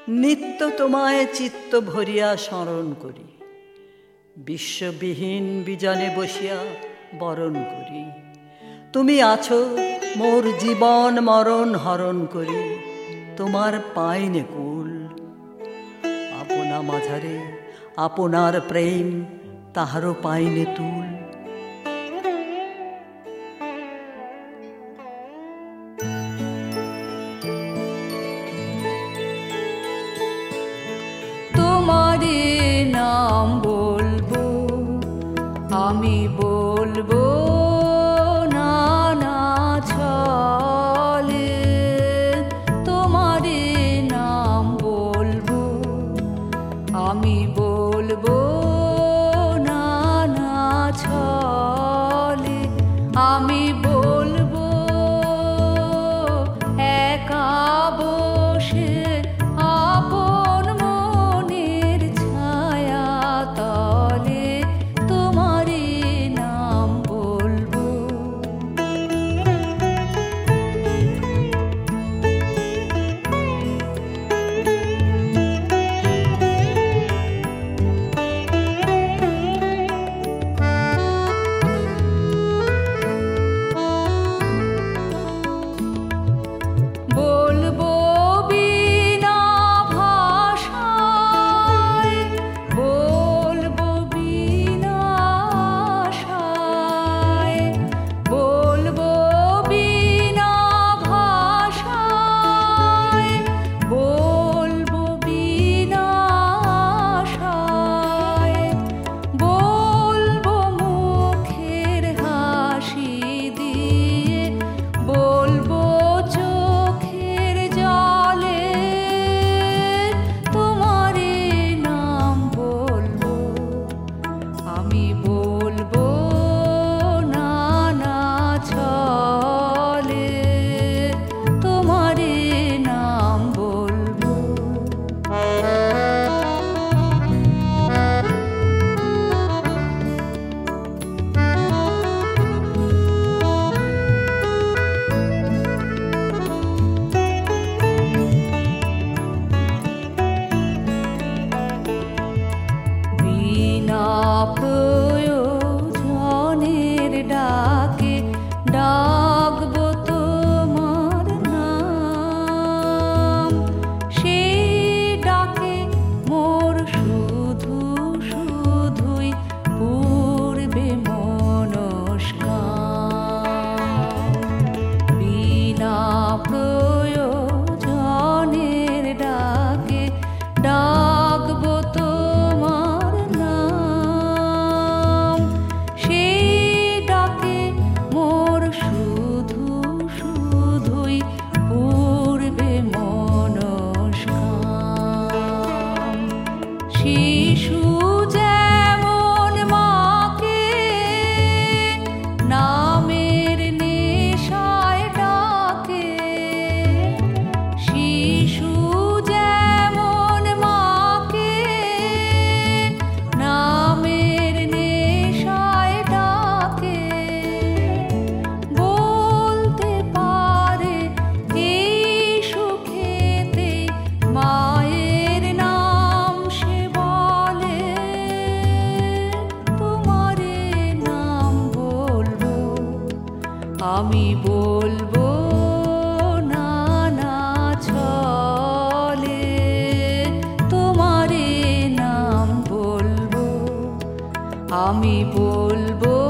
নিত্য তোমায় চিত্ত ভরিয়া স্মরণ করি, বিশ্ববিহীন বিজনে বসিয়া বরণ করি। তুমি আছো মোর জীবন মরণ হরণ করি, তোমার পাইনে কুল। আপনা মাঝারে আপনার প্রেম, তাহারও পাইনে তুল। তোমারে নাম বলবো, আমি বলবো না না ছলে। তোমারে নাম বলবো, আমি বলবো না না ছলে। আমি বলবো একা বসে আপন মনের ছায়া তলে, তোমারে নাম বলবো। বলবো বিনা ভাষায়, বলবো বিনা আশায়। বলবো বিনা ভাষায়, বলবো বিনা আশায়। বলবো মুখের হাসি দিয়ে, বলবো চোখের জলে, তোমারে নাম বলবো। আমি বলবো না না ছলে, তোমারে নাম বলবো। বিনা প্রয়োজনের ডাকে ডাকবো তোমার নাম। সেই ডাকে মোর শুধু শুধুই পূর্বে মনস্কাম। বিনা প্রয়োজনের ডাকে ডাকবো তোমার নাম। সেই ডাকে মোর শুধু শুধুই পূর্বে মনস্কাম। শিশু যেমন মাকে নামের নেশায় ডাকে, শিশু যেমন মাকে নামের নেশায় ডাকে। বলতে পারে এই সুখেতে মায়ের নাম সে বলে, তোমারে নাম বলবো। আমি বলবো না না ছলে, তোমারে নাম বলবো। আমি বলবো